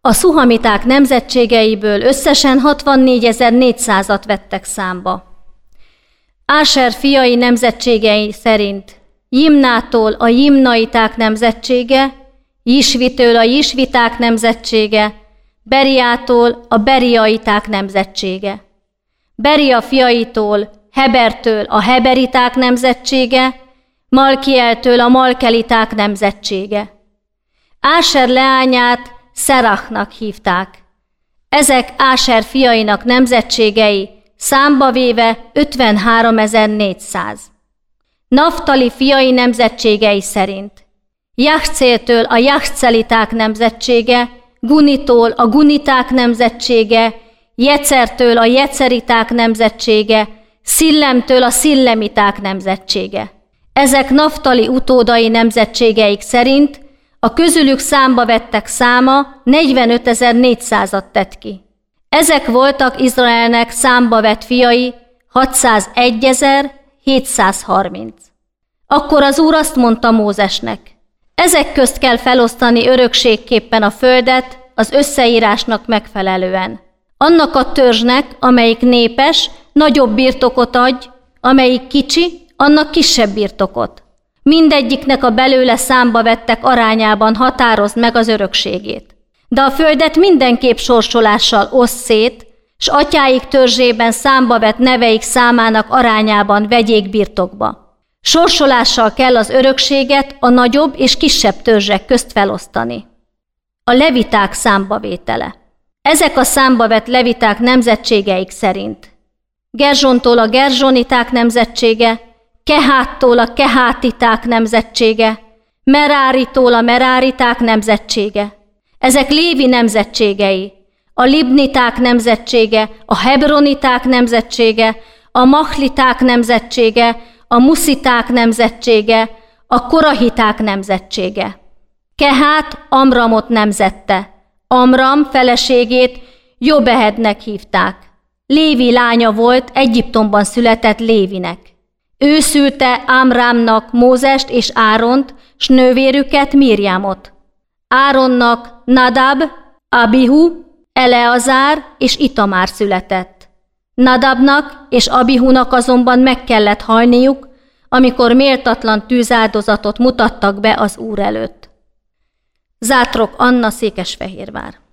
A szuhamiták nemzetségeiből összesen 64.400-at vettek számba. Áser fiai nemzetségei szerint Jimnától a jimnaiták nemzetsége, Jisvitől a jisviták nemzetsége, Beriától a beriaiták nemzetsége, Beria fiaitól, Hebertől a heberiták nemzetsége, Malkieltől a malkeliták nemzetsége. Áser leányát Szerachnak hívták. Ezek Áser fiainak nemzetségei, számba véve 53.400. Naftali fiai nemzetségei szerint Jahcéltől a jahceliták nemzetsége, Gunitól a guniták nemzetsége, Jecertől a jeceriták nemzetsége, Szillemtől a szillemiták nemzetsége. Ezek Naftali utódai nemzetségeik szerint a közülük számba vettek száma 45.400-at tett ki. Ezek voltak Izraelnek számba vett fiai 601.730. Akkor az Úr azt mondta Mózesnek: ezek közt kell felosztani örökségképpen a földet az összeírásnak megfelelően. Annak a törzsnek, amelyik népes, nagyobb birtokot adj, amelyik kicsi, annak kisebb birtokot. Mindegyiknek a belőle számba vettek arányában határozd meg az örökségét. De a földet mindenképp sorsolással oszd szét, s atyáik törzsében számba vett neveik számának arányában vegyék birtokba. Sorsolással kell az örökséget a nagyobb és kisebb törzsek közt felosztani. A leviták számbavétele. Ezek a számba vett leviták nemzetségeik szerint: Gerzsontól a gerzsoniták nemzetsége, Keháttól a kehátiták nemzetsége, Meráritól a meráriták nemzetsége. Ezek Lévi nemzetségei, a libniták nemzetsége, a hebroniták nemzetsége, a mahliták nemzetsége, a musziták nemzetsége, a korahiták nemzetsége. Kehát Amramot nemzette. Amram feleségét Jobehednek hívták. Lévi lánya volt, Egyiptomban született Lévinek. Ő szülte Amramnak Mózest és Áront, s nővérüket Mirjamot. Áronnak Nadab, Abihu, Eleazár és Itamár született. Nadabnak és Abihunak azonban meg kellett halniuk, amikor méltatlan tűzáldozatot mutattak be az Úr előtt. Zátrok Anna, Székesfehérvár.